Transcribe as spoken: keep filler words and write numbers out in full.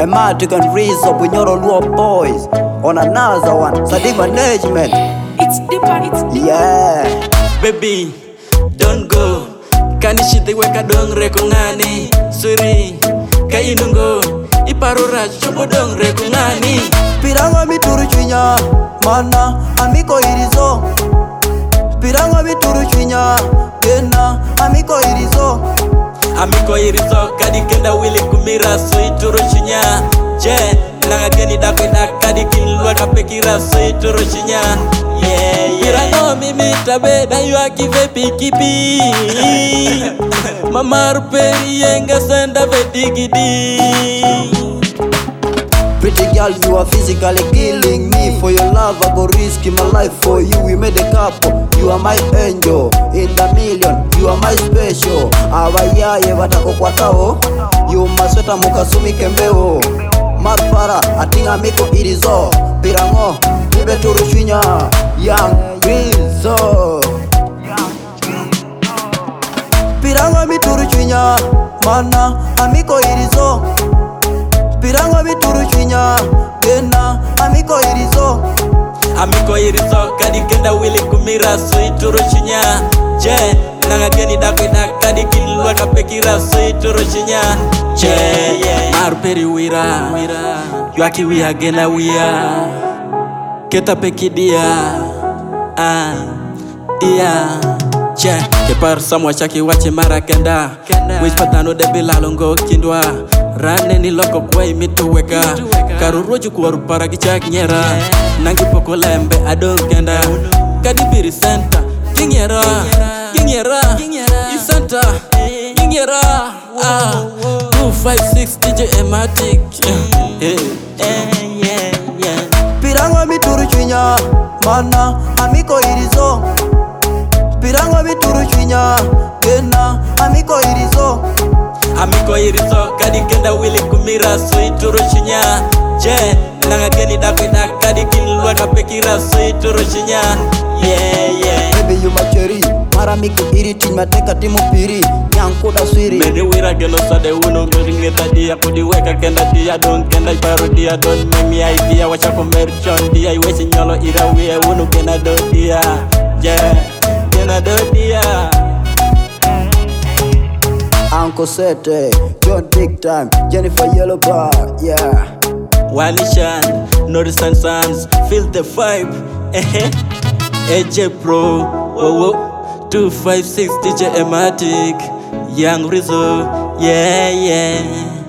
Ematic and Rizzo, Bunyoro Luo boys. On another one, Sadiq Management. It's deeper, it's deeper. Yeah. Baby, don't go. Kanishite weka dong reko ngani. Suri, kainungo. Iparura chobo dong reko ngani. Piranga mituru chwinya, mana amiko irizo. Piranga mituru chwinya, gena amiko irizo. Amiko irizo kadi kenda wili kumira suituru chinya. Je, nanga geni dakwe dakadi kinlwa kapekira suituru chinya. Yeah, yeah. Pirango mimi tabe na yu akive pikipi. Mama ruperi yenga senda vedigidi. Pretty girl, you are physically killing me. For your love, I go risk my life for you. We made a couple, you are my angel. In the million, you are my special. Awayaye watako kwatao. You masweta mukasumi kembeo. Marpara, atinga miko irizo. Pirango, nibe turushwinya. Young Rizzo. Pirango miturushwinya, mana amiko irizo. Pirango mituru chwinya, gena amiko irizo. Amiko irizo kadi kenda wili kumira suituru chinya. Je, nanga geni dakwe dakadi kinlwa kapekira suituru chinya. Je, yeah. Arperi wira, yuaki wia gena wia. Keta pekidia, ah, dia. Je, kepar samwa chaki wache mara kenda. Wish patano debi lalongo kindwa. Rane ni loko kwa imitu weka. Karuroju kuwaru para kichak nyera. Nangi poko lembe adong kenda. Kadibiri center Kingyera, Kingyera, Isanta, Kingyera. Two five six D J Ematic. Pirango mituru chwinya, mana amiko irizo. Pirango mituru chwinya, gena amiko irizo. Amiko irizo kadi kenda wili kumira suituru chinya. Je, nanga geni dakwe dakadi kinlwa kapekira suituru chinya. Yeah, yeah. Baby you my cherry, mara miko iri ting mateka timu piri. Nyankuda swiri. Meni wira geno sade uno ngeta dia kudi weka kenda dia don kenda paro dia don make me idea wacha ko merchon dia iwesi nyolo ira we uno kena do dia. Yeah, kena do dia. Uncle Sete, John Big Time, Jennifer Yellow Bar, yeah. Walishan, Northern Sons, feel the vibe. Eh, A J Pro, whoa, whoa. two five six D J Ematic, Young Rizzo, yeah, yeah.